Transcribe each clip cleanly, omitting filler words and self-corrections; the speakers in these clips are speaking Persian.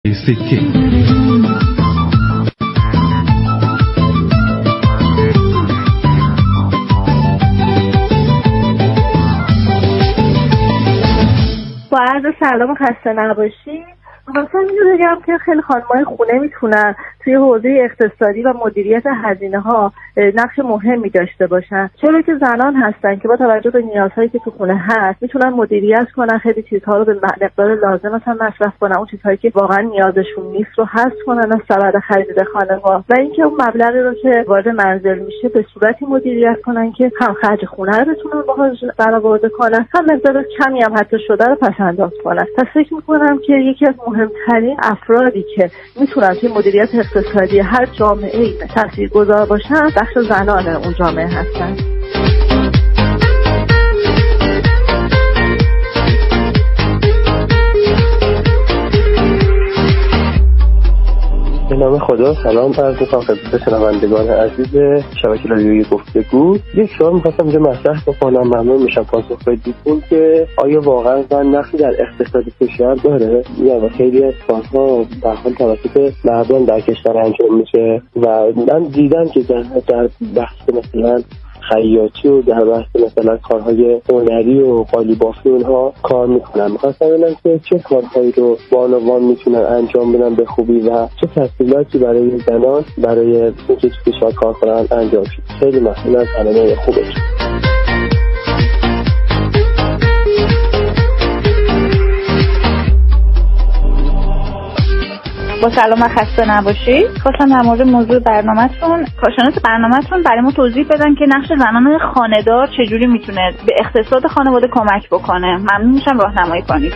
سکه. با عرض سلام خسته نباشی. مثلا اینو بگم که خیلی خانم‌های خونه میتونن توی حوزه اقتصادی و مدیریت هزینه‌ها نقش مهمی داشته باشن، چرا که زنان هستن که با توجه به نیازهایی که تو خونه هست میتونن مدیریت کنن، خیلی چیزها رو به مقدار لازم مثلا مصرف کنن، اون چیزهایی که واقعا نیازشون نیست رو حذف کنن از سبد خرید خانه‌ها، و اینکه اون مبلغی رو که وارد منزل میشه به صورتی مدیریت کنن که هم خرج خونه رو بتونن باهاش برآورده کنن، هم مقدار کمی هم حتی شده رو پس‌انداز کنن. پس فکر می‌کنم که یکی از مهمترین افرادی که میتونن توی مدیریت اقتصادی هر جامعه‌ای تاثیرگذار باشن بخش زنان اون جامعه هستن. به نام خدا سلام عرض می‌کنم خدمت شنوندگان عزیز شبکه رادیویی گفتگو. یک سوال می‌خواستم اینجا مطرح بکنم، ممنون میشم پاسخ بدید که آیا واقعا زن نقشی در اقتصاد کشور داره؟ یا خیلی از کارها در حال توسط مردم در کشور انجام میشه و من دیدم که در بحث مثلا خیاطی و در بحث مثلا کارهای هنری و قالیبافی اونها کار میکنن. میخواستم ببینم که چه کارهایی رو بانوان میتونن انجام بدن به خوبی و چه تسهیلاتی برای زنان برای اینکه تو کشور کار کنن انجام شد. خیلی ممنون از برنامه خوبش. با سلام و خسته نباشید. خواستم در مورد موضوع برنامه‌تون کارشناس برنامه‌تون برای ما توضیح بدن که نقش زنان خانه‌دار چجوری میتونه به اقتصاد خانواده کمک بکنه. ممنون میشم راهنمایی کنید.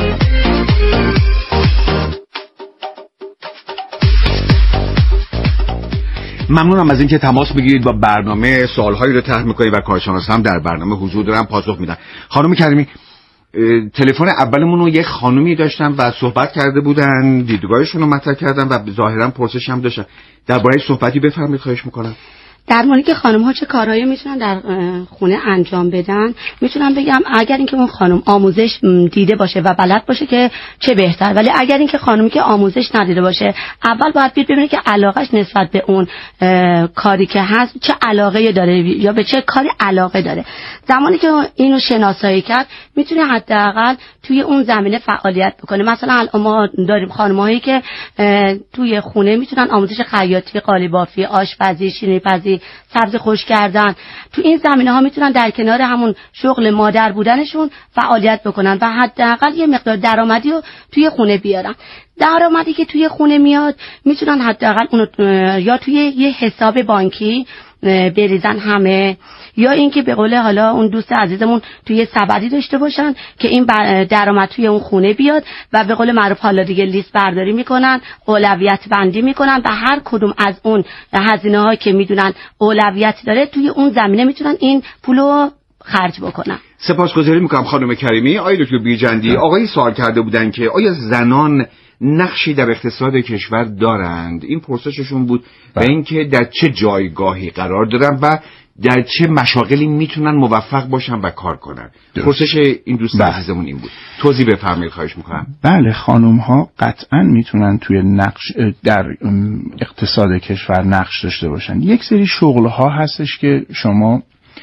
ممنونم از اینکه تماس بگیرید با برنامه، سوالهایی رو طرح می‌کنید و کارشناس هم در برنامه حضور دارن پاسخ میدن. خانم کریمی، تلفن اولمون رو یک خانومی داشتن و صحبت کرده بودن، دیدگاهشون رو مطرح کردن و ظاهرا پرسش هم داشتن. درباره صحبتی بفرمایید خواهش میکنم. در مورد که خانم ها چه کارهایی میتونن در خونه انجام بدن، میتونم بگم اگر اینکه اون خانم آموزش دیده باشه و بلد باشه که چه بهتر، ولی اگر اینکه خانمی که آموزش ندیده باشه اول باید ببینه که علاقش نسبت به اون کاری که هست چه علاقه داره یا به چه کاری علاقه داره. زمانی که اینو شناسایی کرد میتونه حداقل توی اون زمینه فعالیت بکنه. مثلا ما داریم خانمایی که توی خونه میتونن آموزش خیاطی، قالیبافی، آشپزی، شیرینی‌پزی، سبز خشک کردن، تو این زمینه‌ها میتونن در کنار همون شغل مادر بودنشون فعالیت بکنن و حداقل یه مقدار درآمدی رو توی خونه بیارن. درآمدی که توی خونه میاد میتونن حداقل اونو یا توی یه حساب بانکی بریزن همه، یا اینکه به قول حالا اون دوست عزیزمون توی سبدی داشته باشن که این درآمد توی اون خونه بیاد و به قول معروف حالا دیگه لیست برداری میکنن، اولویت بندی میکنن و هر کدوم از اون هزینه‌هایی که میدونن اولویت داره توی اون زمینه میتونن این پولو خرج بکنن. سپاسگزاری میکنم خانم کریمی. آقای دکتر بیرجندی، آقای سوال کرده بودن که آیا زنان نقشی در اقتصاد کشور دارند؟ این پرسششون بود و اینکه در چه جایگاهی قرار دارن و در چه مشاغلی میتونن موفق باشن و کار کنن. پرسش این دوست عزیزمون این بود. توضیح بفرمایید خواهش میکنم. بله، خانم ها قطعا میتونن توی نقش در اقتصاد کشور نقش داشته باشن. یک سری شغل ها هستش که شما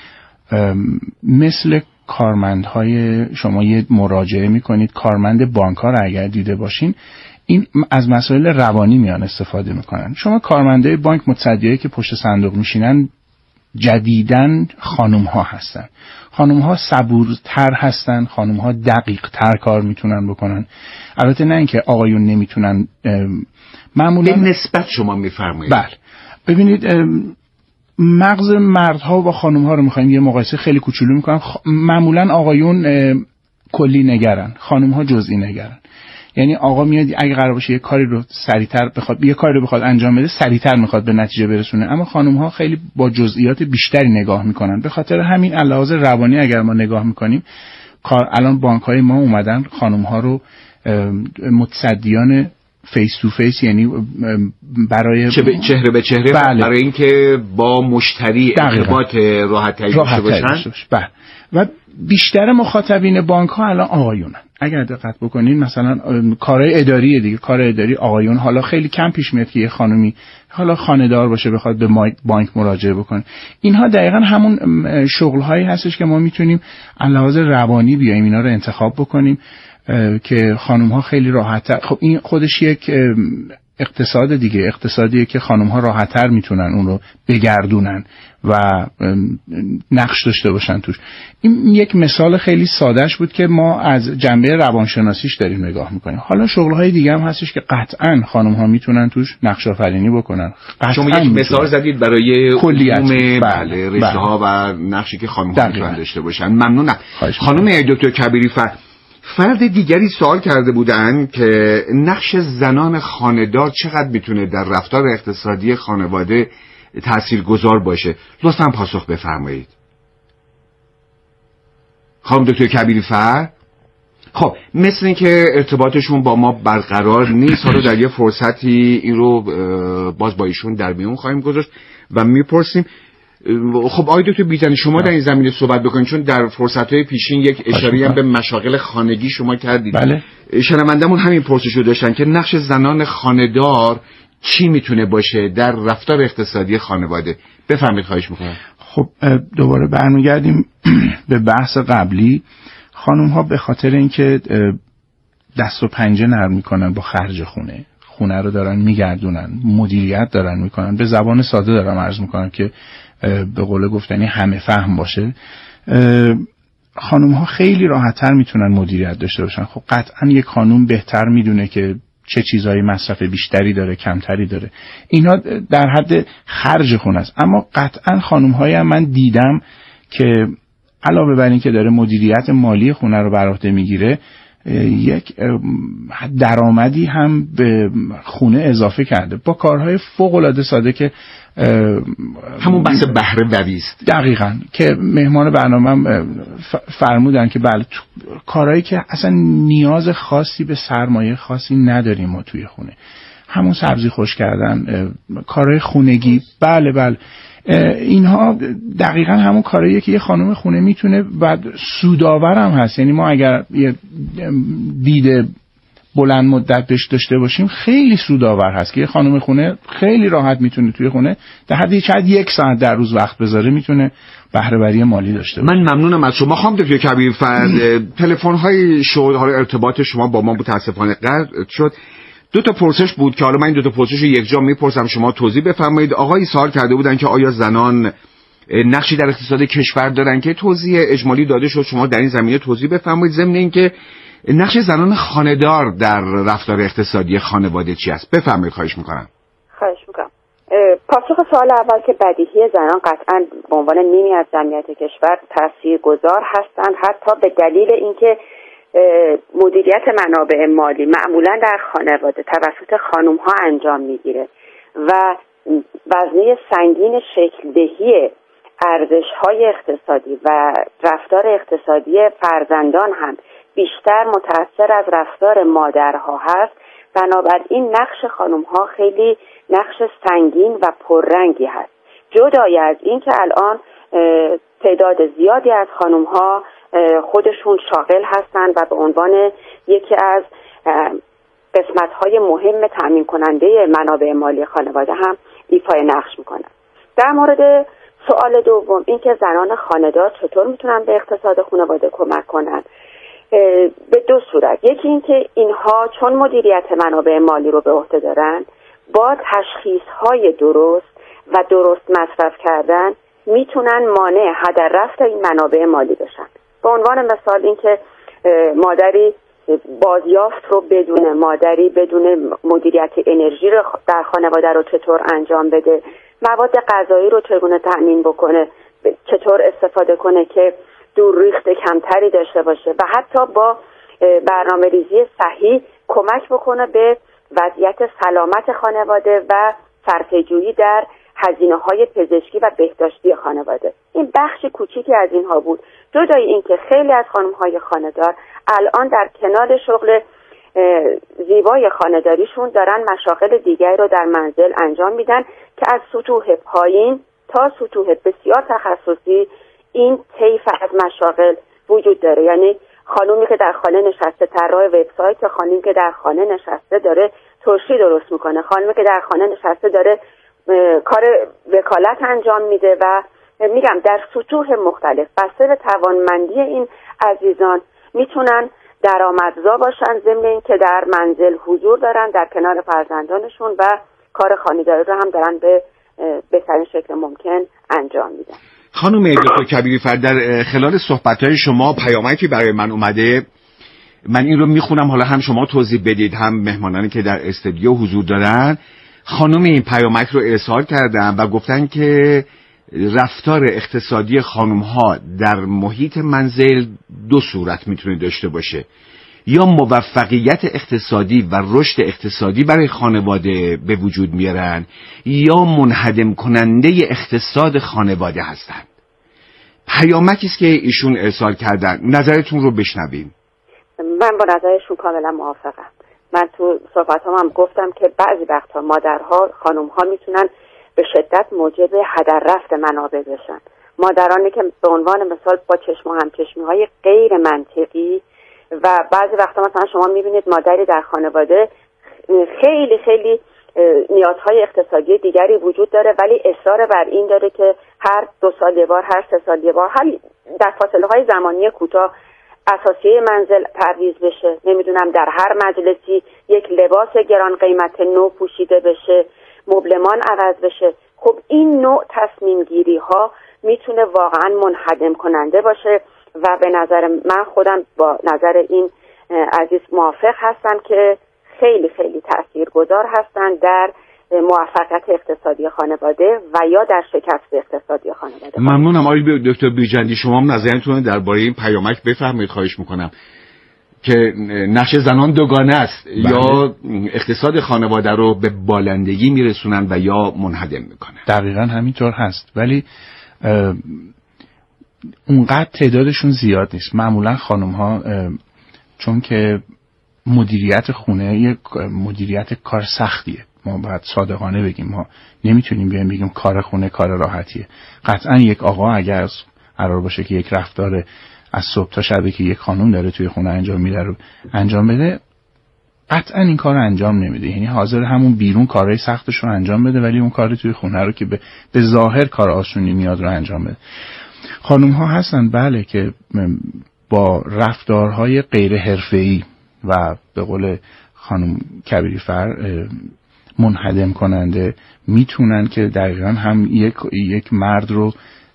مثل کارمندهای شما یه مراجعه میکنید، کارمند بانک‌ها رو اگر دیده باشین این از مسائل روانی میان استفاده میکنن. شما کارمندای بانک، متصدیایی که پشت صندوق میشینن جدیداً خانم ها هستن. خانم ها صبورتر هستن، خانم ها دقیق تر کار میتونن بکنن. البته نه اینکه آقایون نمیتونن. معمولا به نسبت شما میفرمایید. بله، ببینید مغز مردها با خانم‌ها رو می‌خوایم یه مقایسه خیلی کوچولو می‌کنم. معمولاً آقایون کلی نگرن، خانم‌ها جزئی نگرن. یعنی آقا میاد اگه قرار باشه یه کاری رو سریعتر بخواد انجام بده، سریعتر می‌خواد به نتیجه برسونه، اما خانم‌ها خیلی با جزئیات بیشتری نگاه می‌کنن. به خاطر همین علاوه روانی اگر ما نگاه می‌کنیم، الان بانک‌های ما اومدن خانم‌ها رو متصدیان فیس تو فیس، یعنی برای چهره به چهره، بله. برای اینکه با مشتری ارتباط راحت‌تری داشته باشن. بله. و بیشتر مخاطبین بانک ها الان آقایونن. اگر دقت بکنین مثلا کارهای اداری دیگه، کار اداری آقایون حالا خیلی کم پیش میاد که یه خانومی حالا خانه‌دار باشه بخواد به بانک مراجعه بکنه. اینها دقیقاً همون شغل‌هایی هستش که ما میتونیم علاوه روانی بیایم اینا رو انتخاب بکنیم که خانم‌ها خیلی راحت‌تر. خب این خودش یک اقتصاد دیگه، اقتصادیه که خانم‌ها راحت‌تر میتونن اون رو بگردونن و نقش داشته باشن توش. این یک مثال خیلی سادهش بود که ما از جنبه روانشناسیش داریم نگاه میکنیم. حالا شغل‌های دیگه هم هستش که قطعاً خانم‌ها میتونن توش نقش آفرینی بکنن. شما یک مثال زدید برای کلیت بله رشته‌ها و نقشی که خانم‌ها میتونن داشته باشن. ممنونم. خانم دکتر کبیری فرد دیگری سوال کرده بودن که نقش زنان خانه‌دار چقدر میتونه در رفتار اقتصادی خانواده تاثیرگذار باشه. لطفاً پاسخ بفرمایید. خانم دکتر کبیری خب مثل این که ارتباطشون با ما برقرار نیست، حالا در یه فرصتی این رو باز با ایشون در میون خواهیم گذاشت و میپرسیم. خب آقای دکتر بیژنی شما در این زمینه صحبت بکنید، چون در فرصت‌های پیشین یک اشاره هم به مشاغل خانگی شما کردید. بله. شنوندمون همین پرسشو داشتن که نقش زنان خانه‌دار چی میتونه باشه در رفتار اقتصادی خانواده. بفرمایید خواهش میکنم. خب دوباره برمیگردیم به بحث قبلی. خانم‌ها به خاطر اینکه دست و پنجه نرم میکنن با خرج خونه رو دارن میگردونن، مدیریت دارن میکنن، به زبان ساده دارم عرض میکنم که به قول گفتنی همه فهم باشه، خانم‌ها خیلی راحت‌تر میتونن مدیریت داشته باشن. خب قطعاً یک خانم بهتر میدونه که چه چیزایی مصرف بیشتری داره، کمتری داره. اینا در حد خرج خونه است. اما قطعاً خانم‌های هم من دیدم که علاوه بر این که داره مدیریت مالی خونه رو بر عهده میگیره، یک درآمدی هم به خونه اضافه کرده با کارهای فوق‌العاده ساده که همون بحث بهره وری است. دقیقاً که مهمان برنامه فرمودن که بله کارهایی که اصلا نیاز خاصی به سرمایه خاصی نداریم ما توی خونه، همون سبزی خوش کردن، کارهای خونگی، بله اینها دقیقاً همون کارهاییه که یه خانم خونه میتونه و سودآور هم هست. یعنی ما اگر یه دید بلند مدت بهش داشته باشیم خیلی سودآور هست که یه خانم خونه خیلی راحت میتونه توی خونه در حد شاید 1 ساعت در روز وقت بذاره میتونه بهره وری مالی داشته باشه. من ممنونم از شما خانم دکتر کبیر. تلفن های شغل های ارتباط شما با ما متاسفانه قطع شد. 2 تا پرسش بود که حالا من این 2 تا پرسش رو یک جا میپرسم، شما توضیح بفرمایید. آقای سوال کرده بودن که آیا زنان نقشی در اقتصاد کشور دارن که توضیح اجمالی داده شد، شما در این زمینه توضیح بفرمایید. ضمن اینکه نقش زنان خانه‌دار در رفتار اقتصادی خانواده چی است؟ بفرمایید خواهش میکنم. خواهش میکنم. پاسخ سوال اول که بدیهی زنان قطعاً به عنوان نیمی از جمعیت کشور تاثیرگذار هستند، حتی به دلیل اینکه مدیریت منابع مالی معمولا در خانواده توسط خانم ها انجام میگیره و وزنه سنگین شکل دهی ارزش های اقتصادی و رفتار اقتصادی فرزندان هم بیشتر متأثر از رفتار مادرها هست. بنابراین نقش خانم ها خیلی نقش سنگین و پررنگی هست. جدای از این که الان تعداد زیادی از خانم ها خودشون شاغل هستند و به عنوان یکی از قسمت‌های مهم تأمین کننده منابع مالی خانواده هم ایفای نقش میکنن. در مورد سوال دوم، این که زنان خانه‌دار چطور میتونن به اقتصاد خانواده کمک کنن، به 2 صورت. یکی این که اینها چون مدیریت منابع مالی رو به عهده دارن، با تشخیص‌های درست و درست مصرف کردن میتونن مانع هدر رفت این منابع مالی بشن. به عنوان مثال این که مادری بازیافت رو بدونه، مادری بدون مدیریت انرژی رو در خانواده رو چطور انجام بده، مواد غذایی رو چگونه تأمین بکنه، چطور استفاده کنه که دورریخت کمتری داشته باشه و حتی با برنامه‌ریزی صحیح کمک بکنه به وضعیت سلامت خانواده و صرفه‌جویی در هزینه‌های پزشکی و بهداشتی خانواده. این بخش کوچیکی از اینها بود. جدای این که خیلی از خانم‌های خانه‌دار الان در کنار شغل زیبای خانه‌داریشون دارن مشاغل دیگری رو در منزل انجام میدن که از سطوح پایین تا سطوح بسیار تخصصی این طیف از مشاغل وجود داره. یعنی خانومی که در خانه نشسته طراح وبسایت، خانومی که در خانه نشسته داره ترشی درست میکنه، خانومی که در خانه نشسته داره کار وکالت انجام میده و میگم در سطوح مختلف بسته به توانمندی این عزیزان میتونن درآمدزا باشن، ضمن اینکه در منزل حضور دارن در کنار فرزندانشون و کار خانه‌داری رو هم دارن به بهترین شکل ممکن انجام میدن. خانم دکتر کبیری‌فر، در خلال صحبت‌های شما پیامکی برای من اومده، من این رو میخونم، حالا هم شما توضیح بدید هم مهمانانی که در استودیو حضور دارن. خانم این پیامک رو ارسال کردن و گفتن که رفتار اقتصادی خانم‌ها در محیط منزل دو صورت میتونه داشته باشه: یا موفقیت اقتصادی و رشد اقتصادی برای خانواده به وجود میارن، یا منهدم کننده اقتصاد خانواده هستند. پیامکی است که ایشون ارسال کردن، نظرتون رو بشنویم. من با نظرشون کاملا موافقم. من تو صحبتام هم گفتم که بعضی وقتها مادرها، خانم‌ها میتونن به شدت موجب هدر رفت منابع بشن. مادرانی که به عنوان مثال با چشم و همچشمی‌های غیر منطقی و بعضی وقتا مثلا شما میبینید مادری در خانواده خیلی خیلی نیازهای اقتصادی دیگری وجود داره، ولی اصرار بر این داره که هر 2 سال یه بار، هر 3 سال یه بار، در فاصله‌های زمانی کوتاه اساسیه منزل تعویض بشه، نمیدونم در هر مجلسی یک لباس گران قیمت نو پوشیده بشه، مبلمان عوض بشه. خب این نوع تصمیم گیری ها میتونه واقعا منهدم کننده باشه و به نظر من خودم با نظر این عزیز موافق هستم که خیلی خیلی تاثیرگذار هستن در موفقیت اقتصادی خانواده و یا در شکست اقتصادی خانواده. ممنونم آقای دکتر بیجندی. شما هم نظرتون درباره این پیامک بفرمایید، خواهش میکنم، که نقش زنان دوگانه است. بله. یا اقتصاد خانواده رو به بالندگی میرسونن و یا منهدم میکنن. دقیقاً همینطور هست، ولی اونقدر تعدادشون زیاد نیست. معمولا خانم ها چون که مدیریت خونه یک مدیریت کار سختیه، ما باید صادقانه بگیم، ما نمیتونیم بگیم کار خونه کار راحتیه. قطعا یک آقا اگر قرار باشه که یک رفتار از صبح تا شبی که یک خانم داره توی خونه انجام میده رو انجام بده، قطعا این کار رو انجام نمیده. یعنی حاضر همون بیرون کارهای سختش رو انجام بده ولی اون کار توی خونه رو که به ظاهر کار آسونی میاد رو انجام بده. خانم ها هستن بله که با رفتارهای غیر حرفه‌ای و به قول خانم کبیری‌فر منهدم کننده میتونن که دقیقاً هم یک مرد رو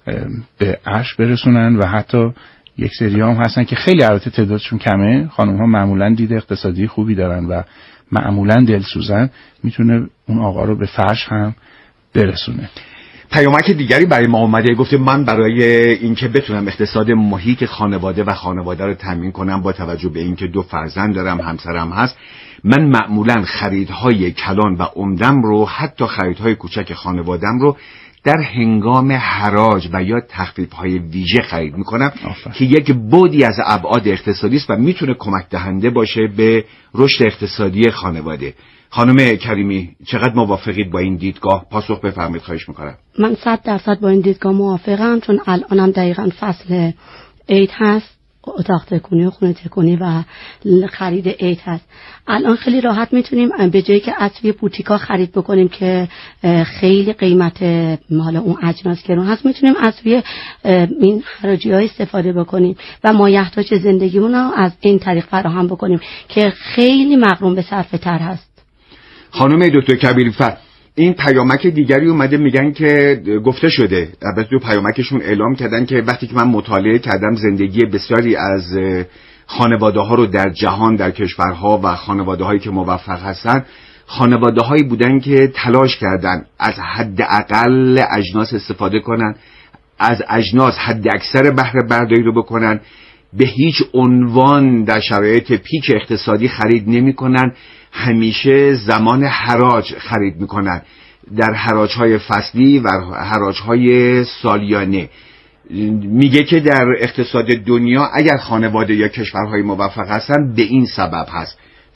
به عرش برسونن و حتی یک سری هم هستن که خیلی البته تعدادشون کمه، خانم ها معمولاً دید اقتصادی خوبی دارن و معمولاً دلسوزن، میتونه اون آقا رو به فرش هم برسونه. پیامک دیگری برای ما اومده، گفته من برای اینکه بتونم اقتصاد محیط خانواده و خانواده رو تامین کنم با توجه به اینکه 2 فرزند دارم، همسرم هست، من معمولا خریدهای کلان و عمدم رو، حتی خریدهای کوچک خانوادم رو در هنگام حراج و یا تخفیف‌های ویژه خرید میکنم که یک بعدی از ابعاد اقتصادی است و میتونه کمک دهنده باشه به رشد اقتصادی خانواده. خانم کریمی چقدر موافقید با این دیدگاه؟ پاسخ بفرمایید خواهش میکنم. من 100% با این دیدگاه موافقم، چون الانم دقیقاً فصل عید هست، اتاق تکونی و خونه تکونی و خرید عید هست. الان خیلی راحت میتونیم به جایی که از توی بوتیکا خرید بکنیم که خیلی قیمت حالا اون اجناس گرون هست، میتونیم از توی این حراجی های استفاده بکنیم و مایحتاج زندگیمون رو از این طریق فراهم بکنیم که خیلی مغروم به صرفه تر هست. خانم دکتر کبیری‌فر، این پیامک دیگری اومده، میگن که گفته شده، البته تو پیامکشون اعلام کردن که وقتی که من مطالعه کردم زندگی بسیاری از خانواده ها رو در جهان، در کشورها و خانواده هایی که موفق هستن، خانواده هایی بودن که تلاش کردن از حد اقل اجناس استفاده کنن، از اجناس حد اکثر بهره برداری رو بکنن، به هیچ عنوان در شرایط پیک اقتصادی خرید نمی کنن، همیشه زمان حراج خرید میکنن، در حراج‌های فصلی و حراج‌های سالیانه. میگه که در اقتصاد دنیا اگر خانواده یا کشورهای موفق هستن به این سبب هست،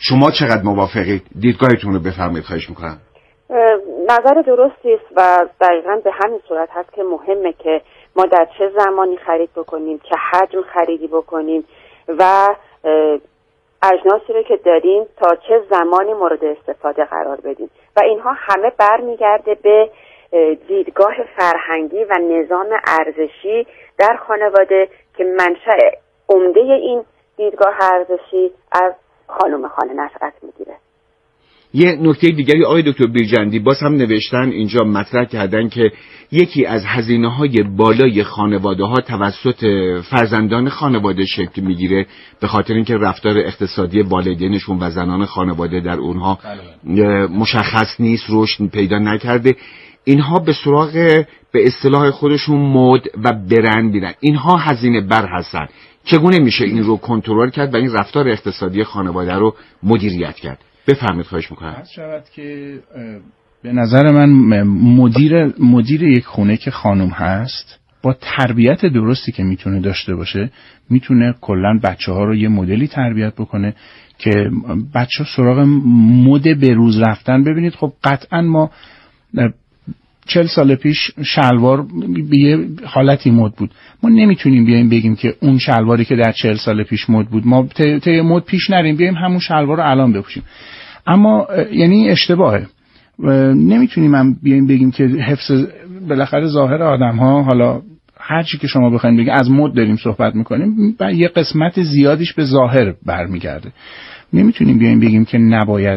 شما چقدر موافقید؟ دیدگاهتون رو بفرمایید خواهش میکنم. نظر درستی است و دقیقاً به همین صورت هست که مهمه که ما در چه زمانی خرید بکنیم، چه حجم خریدی بکنیم و اجناسی رو که داریم تا چه زمانی مورد استفاده قرار بدیم و اینها همه برمیگرده به دیدگاه فرهنگی و نظام ارزشی در خانواده که منشأ عمده این دیدگاه ارزشی از خانم خانه نشأت میگیره. یه نکته دیگری آقای دکتر بیرجندی باز هم نوشتن اینجا مطرح کردن که یکی از هزینه‌های بالای خانواده‌ها توسط فرزندان خانواده شکل میگیره به خاطر اینکه رفتار اقتصادی والدینشون و زنان خانواده در اونها مشخص نیست، رشد پیدا نکرده. اینها به سراغ به اصطلاح خودشون مد و برند میرن. اینها هزینه بر هستن. چگونه میشه این رو کنترل کرد و این رفتار اقتصادی خانواده رو مدیریت کرد؟ بفرمایید خواهش میکنم. عرض شود که به نظر من مدیر یک خونه که خانم هست با تربیت درستی که میتونه داشته باشه میتونه کلا بچه‌ها رو یه مدلی تربیت بکنه که بچه‌ها سراغ مد به روز رفتن. ببینید خب قطعا ما 40 سال پیش شلوار به یه حالتی مد بود. ما نمیتونیم بیایم بگیم که اون شلواری که در 40 سال پیش مد بود ما طی مد پیش نریم بیایم همون شلوار رو الان بپوشیم. اما یعنی اشتباهه. نمیتونیم هم بیایم بگیم که حفظ بالاخره ظاهر آدم‌ها، حالا هر چی که شما بخواید بگید، از مد داریم صحبت میکنیم و یه قسمت زیادیش به ظاهر برمیگرده. نمیتونیم بیایم بگیم که نباید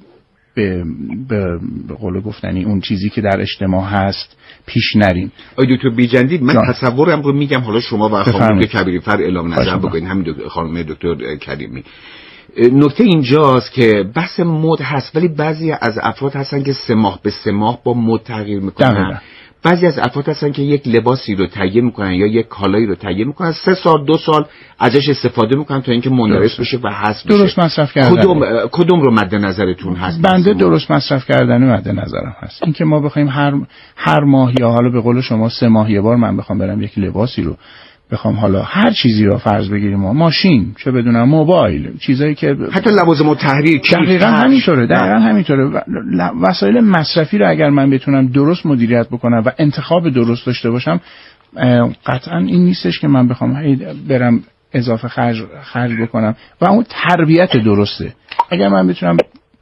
به قول گفتنی اون چیزی که در اجتماع هست پیش نریم. آقای دکتر بیجندی من تصورم رو میگم، حالا شما و خانم کبیری فر اعلام نظر بکنید، همین خانم دکتر کریمی. نکته اینجاست که بحث مد هست ولی بعضی از افراد هستن که 3 ماه به 3 ماه با مد تغییر میکنن. بعضی از افراد هستن که یک لباسی رو تهیه میکنن یا یک کالایی رو تهیه میکنن 3 سال 2 سال ازش استفاده میکنن تا اینکه منحرف بشه و حذف بشه. درست مصرف کردن. کدوم رو مد نظرتون هست؟ بنده درست مصرف کردن مد نظرم هست. اینکه ما بخوایم هر ماه یا حالا به قول شما 3 ماه یه بار من بخوام برم یک لباسی رو بخوام حالا هر چیزی رو فرض بگیریم، ماشین، چه بدونم موبایل، چیزایی که حتی لوازم التحریر دقیقاً همینطوره. وسایل مصرفی رو اگر من بتونم درست مدیریت بکنم و انتخاب درست داشته باشم، قطعاً این نیستش که من بخوام برم اضافه خرج بکنم و اون تربیت درسته. اگر من بتونم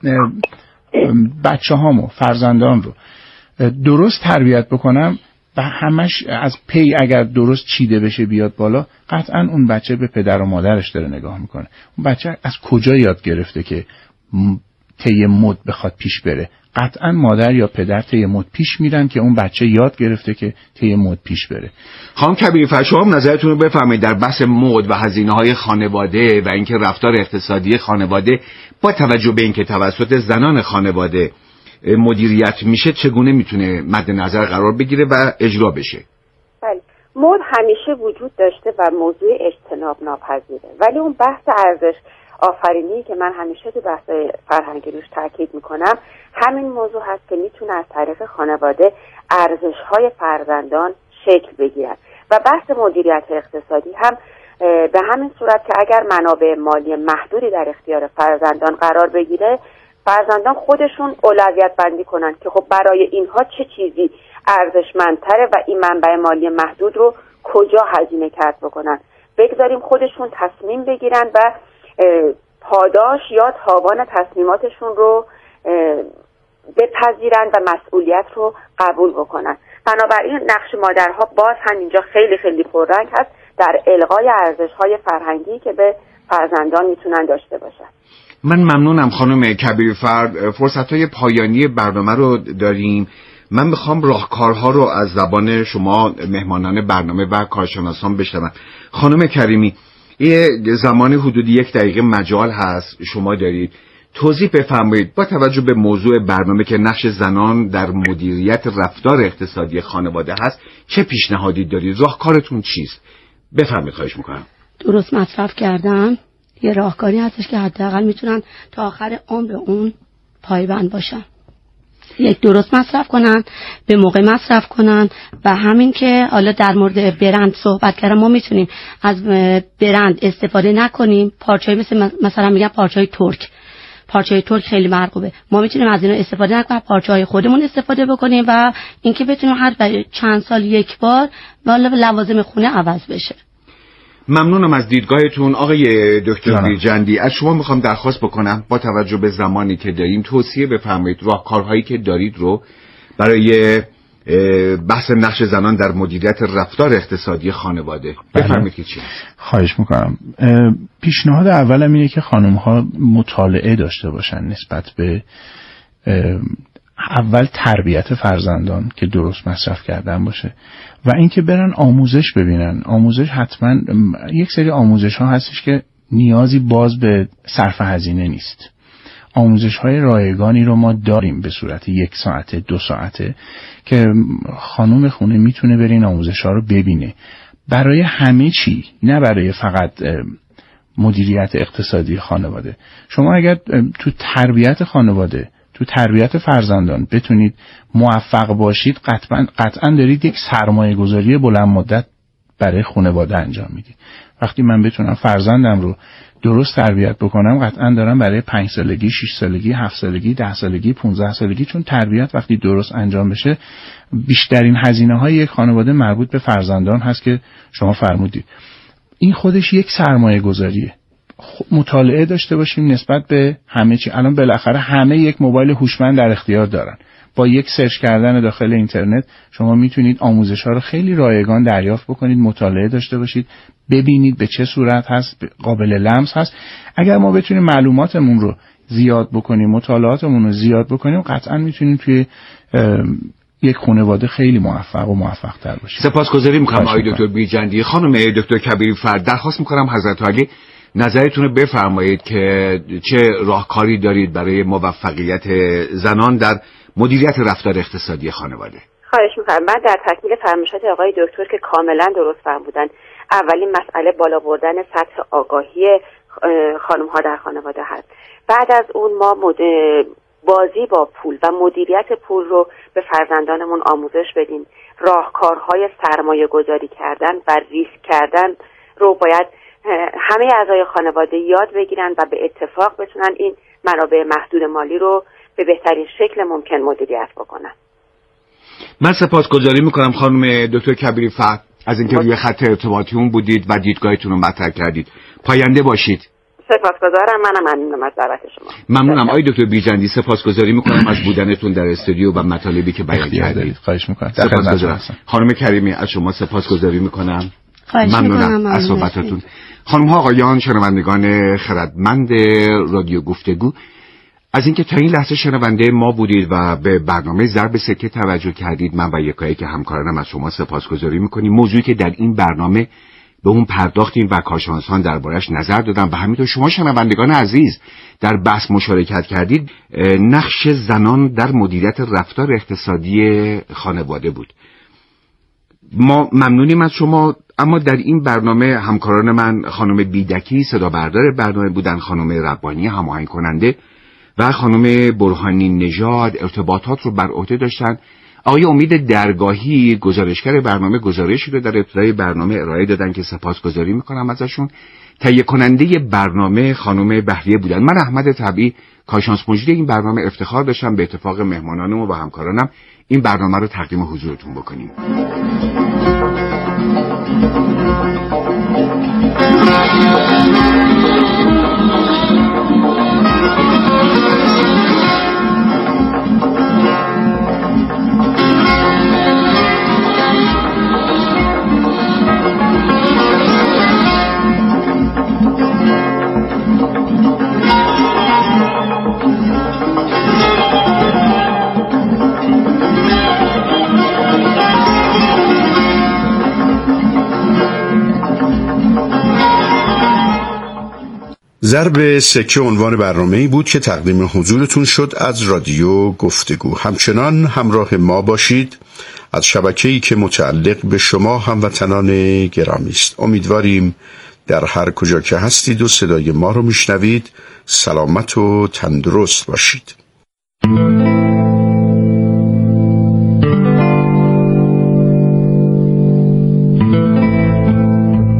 بچه‌هامو، فرزندان رو درست تربیت بکنم و همش از پی اگر درست چیده بشه بیاد بالا، قطعا اون بچه به پدر و مادرش داره نگاه میکنه. اون بچه از کجا یاد گرفته که طی مد بخواد پیش بره؟ قطعا مادر یا پدر طی مد پیش میرن که اون بچه یاد گرفته که طی مد پیش بره. خانم کبیری فر، شما نظرتون رو بفرمایید در بحث مد و هزینه‌های خانواده و اینکه رفتار اقتصادی خانواده با توجه به اینکه توسط زنان خانواده مدیریت میشه چگونه میتونه مد نظر قرار بگیره و اجرا بشه؟ بله، مد همیشه وجود داشته و موضوع اجتناب ناپذیره، ولی اون بحث ارزش آفرینی که من همیشه تو بحث فرهنگی روش تاکید میکنم همین موضوع هست که میتونه از طریق خانواده ارزش‌های فرزندان شکل بگیرن و بحث مدیریت اقتصادی هم به همین صورت که اگر منابع مالی محدودی در اختیار فرزندان قرار بگیره، فرزندان خودشون اولویت بندی کنن که خب برای اینها چه چیزی ارزشمندتره و این منبع مالی محدود رو کجا هزینه کرد بکنن. بگذاریم خودشون تصمیم بگیرن و پاداش یا تاوان تصمیماتشون رو بپذیرن و مسئولیت رو قبول بکنن. بنابراین نقش مادرها باز هم اینجا خیلی خیلی پررنگ هست در الغای ارزش‌های فرهنگی که به فرزندان میتونن داشته باشن. من ممنونم خانم کبیری فر. فرصت‌های پایانی برنامه رو داریم. من میخوام راهکارها رو از زبان شما مهمانان برنامه و کارشناسان بشنوم. خانم کریمی، یه زمانی حدود 1 دقیقه مجال هست شما دارید توضیح بفرمایید با توجه به موضوع برنامه که نقش زنان در مدیریت رفتار اقتصادی خانواده هست چه پیشنهادی دارید؟ راهکارتون چیست؟ بفرمایید خواهش میکنم. درست مصرف کردن یه راهکاری هستش که حداقل میتونن تا آخر عمر اون پایبند باشن. یک، درست مصرف کنن، به موقع مصرف کنن و همین که حالا در مورد برند صحبت کردم، ما میتونیم از برند استفاده نکنیم. پارچه‌ای مثلا میگن پارچه‌ای ترک، پارچه‌های ترک خیلی مرغوبه. ما میتونیم از اینا استفاده نکنیم، پارچه‌های خودمون استفاده بکنیم و اینکه بتونیم هر چند سال یک بار لوازم خونه عوض بشه. ممنونم از دیدگاهتون آقای دکتر بیرجندی. از شما میخوام درخواست بکنم با توجه به زمانی که داریم توصیه بفرمایید راهکارهایی که دارید رو برای بحث نقش زنان در مدیریت رفتار اقتصادی خانواده بفرمایید که چی؟ خواهش میکنم. پیشنهاد اولم اینه که خانم‌ها مطالعه داشته باشن نسبت به اول تربیت فرزندان که درست مصرف کردن باشه و اینکه برن آموزش ببینن. آموزش حتما یک سری آموزش ها هستش که نیازی باز به صرف هزینه نیست. آموزش های رایگانی رو ما داریم به صورت 1 ساعته 2 ساعته که خانم خونه میتونه برین آموزش ها رو ببینه برای همه چی، نه برای فقط مدیریت اقتصادی خانواده. شما اگر تو تربیت خانواده، تو تربیت فرزندان بتونید موفق باشید، قطعا دارید یک سرمایه گذاری بلند مدت برای خانواده انجام میدید. وقتی من بتونم فرزندم رو درست تربیت بکنم، قطعا دارم برای 5 سالگی، 6 سالگی، 7 سالگی، 10 سالگی، 15 سالگی، چون تربیت وقتی درست انجام بشه بیشترین هزینه های یک خانواده مربوط به فرزندان هست که شما فرمودید. این خودش یک سرمایه گذاریه. مطالعه داشته باشیم نسبت به همه چی. الان بالاخره همه یک موبایل هوشمند در اختیار دارن. با یک سرچ کردن داخل اینترنت شما میتونید آموزش‌ها رو خیلی رایگان دریافت بکنید، مطالعه داشته باشید، ببینید به چه صورت هست، قابل لمس هست. اگر ما بتونیم معلوماتمون رو زیاد بکنیم، مطالعاتمون رو زیاد بکنیم، قطعا میتونیم توی یک خانواده خیلی موفق تر باشیم. سپاسگزاری می‌کنم آقای دکتر بیرجندی. خانم دکتر کبیرفر، درخواست می‌کنم حضرت عالی نظرتون رو بفرمایید که چه راهکاری دارید برای موفقیت زنان در مدیریت رفتار اقتصادی خانواده. خواهش می‌کنم. من در تکمیل فرمایشات آقای دکتر که کاملا درست فرمودن، اولین مسئله بالا بردن سطح آگاهی خانم‌ها در خانواده هست. بعد از اون ما بازی با پول و مدیریت پول رو به فرزندانمون آموزش بدیم. راهکارهای سرمایه گذاری کردن و ریسک کردن رو باید همه اعضای خانواده یاد بگیرن و به اتفاق بتونن این منابع محدود مالی رو به بهترین شکل ممکن مدیریت بکنن. من سپاسگزاری میکنم خانم دکتر کبیرفر از اینکه روی خط ارتباطیمون بودید و دیدگاهتون رو مطرح کردید. پاینده باشید. سپاسگزارم. منم ممنونم از دعوت شما. ممنونم آقای دکتر بیرجندی. سپاسگزاری میکنم از بودنتون در استودیو و مطالبی که بیان کردید. خواهش میکنم. خانم کریمی از شما سپاسگزاری میکنم. ممنونم از صحبتاتون. خانم ها آقایان شنوندگان خردمند رادیو گفتگو، از اینکه تا این لحظه شنونده ما بودید و به برنامه ضرب سکه توجه کردید، من و یکایی که همکارانم از شما سپاسگزاری میکنیم. موضوعی که در این برنامه به اون پرداختیم و کارشناسان دربارش نظر دادن و همینطور شما شنوندگان عزیز در بحث مشارکت کردید، نقش زنان در مدیریت رفتار اقتصادی خانواده بود. ما ممنونیم از شما. اما در این برنامه همکاران من خانم بیدکی صدا بردار برنامه بودن، خانم ربانی هماهنگ کننده و خانم برهانی نژاد ارتباطات رو بر عهده داشتن. آقای امید درگاهی گزارشگر برنامه گزارشی رو در ابتدای برنامه ارائه دادن که سپاسگزاری میکنم ازشون. تهیه کننده برنامه خانم بهریه بودن. من احمد طبیعی کارشناس مجری این برنامه افتخار داشتم به اتفاق مهمانانم و همکارانم این برنامه رو تقدیم حضورتون بکنیم. ضرب سکه عنوان برنامه‌ای بود که تقدیم حضورتون شد از رادیو گفتگو. همچنان همراه ما باشید از شبکه‌ای که متعلق به شما هموطنان گرامی است. امیدواریم در هر کجا که هستید و صدای ما رو میشنوید سلامت و تندرست باشید.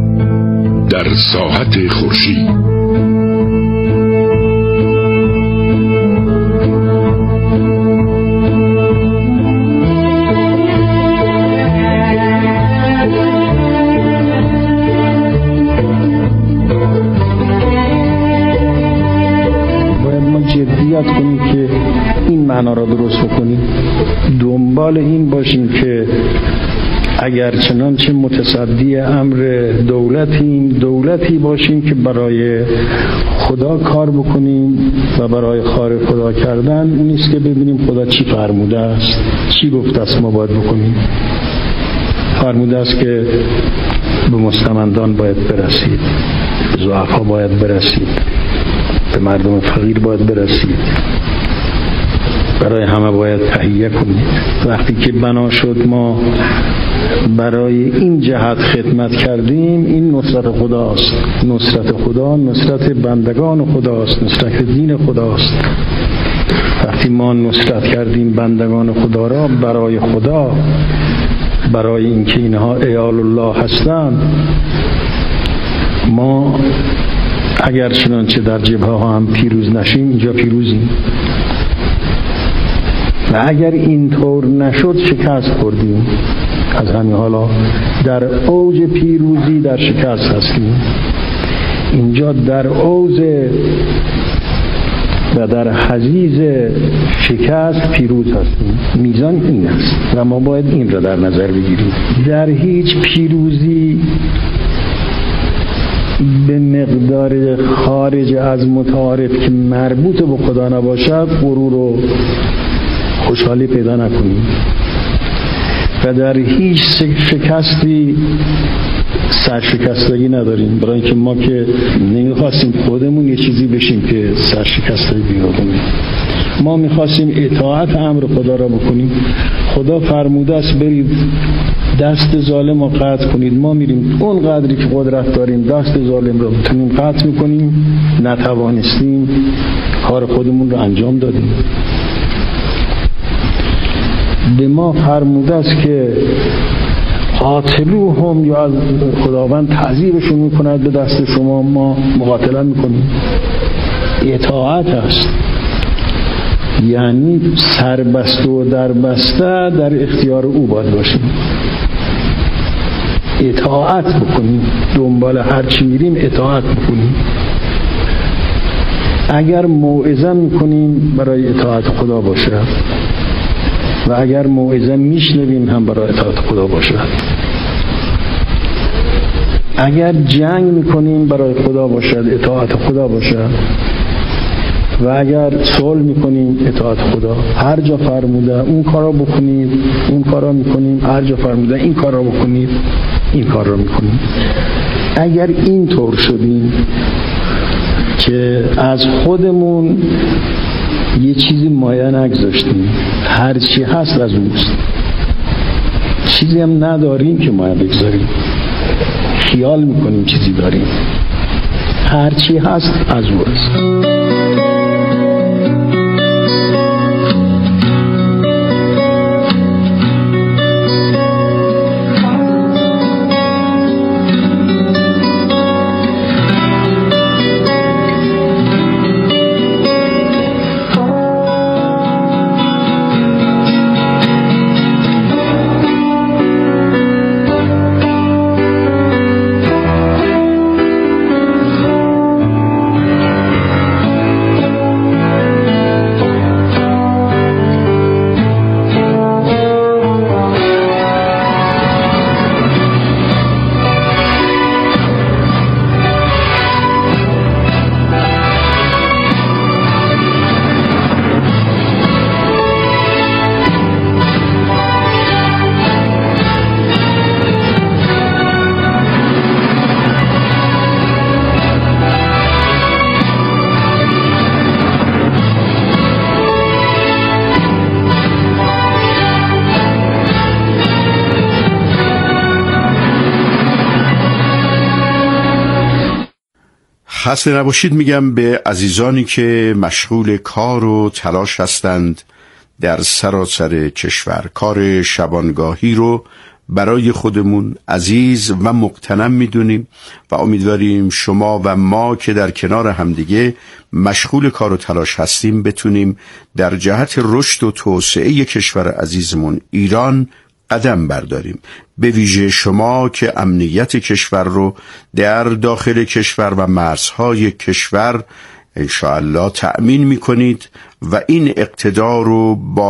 در ساحت خورشید درست بکنیم، دنبال این باشیم که اگر چنانچه متصدی امر دولتی باشیم که برای خدا کار بکنیم و برای خار خدا کردن این نیست که ببینیم خدا چی فرموده است، چی گفته است ما باید بکنیم. فرموده است که به مستمندان باید برسید، به ضعفا باید برسید، به مردم فقیر باید برسید، برای همه باید تهیه کنید. وقتی که بنا شد ما برای این جهت خدمت کردیم، این نصرت خداست. نصرت خدا نصرت بندگان خداست، نصرت دین خداست. وقتی ما نصرت کردیم بندگان خدا را برای خدا، برای اینکه اینها عیال الله هستند، ما اگر چنانچه در جبهه ها هم پیروز نشیم اینجا پیروزیم و اگر اینطور نشد شکست خوردیم. از همین حالا در اوج پیروزی در شکست هستیم. اینجا در اوج و در حضیض شکست پیروز هستیم. میزان این است و ما باید این را در نظر بگیریم. در هیچ پیروزی به مقدار خارج از متعارف که مربوط به خدا نباشد غرور و خوشحالی پیدا نکنیم و در هیچ شکستی سرشکستگی نداریم، برای اینکه ما که نمیخواستیم خودمون یه چیزی بشیم که سرشکستگی پیدا کنیم. ما میخواستیم اطاعت امر خدا را بکنیم. خدا فرموده است برید دست ظالم را قطع کنید. ما میریم اون قدری که قدرت داریم دست ظالم را بتونیم قطع میکنیم. نتوانستیم، کار خودمون رو انجام دادیم. به ما فرموده است که قاتلوهم، یا از خداوند تعذیبشون میکند به دست شما، ما مقاتله میکنیم. اطاعت است، یعنی سربسته و دربسته در اختیار او باید باشیم، اطاعت بکنیم، دنبال هر چی میریم اطاعت بکنیم. اگر موعظه میکنیم برای اطاعت خدا باشه و اگر موعظه میشنویم هم برای اطاعت خدا باشد. اگر جنگ میکنیم برای خدا باشد، اطاعت خدا باشد. و اگر صلح میکنیم اطاعت خدا. هر جا فرموده اون کارا بکنید اون کارا میکنیم، هر جا فرموده این کارا بکنید این کارا میکنیم. اگر این طور شدیم که از خودمون یه چیزی مایه نگذاشتیم، هر چی هست از اوست، چیزی هم نداریم که مایه بگذاریم، خیال میکنیم چیزی داریم، هر چی هست از اوست. خسته نباشید میگم به عزیزانی که مشغول کار و تلاش هستند در سراسر کشور. کار شبانگاهی رو برای خودمون عزیز و مغتنم میدونیم و امیدواریم شما و ما که در کنار همدیگه مشغول کار و تلاش هستیم بتونیم در جهت رشد و توسعه کشور عزیزمون ایران قدم برداریم. به ویژه شما که امنیت کشور رو در داخل کشور و مرزهای کشور انشاءالله تأمین میکنید و این اقتدار رو با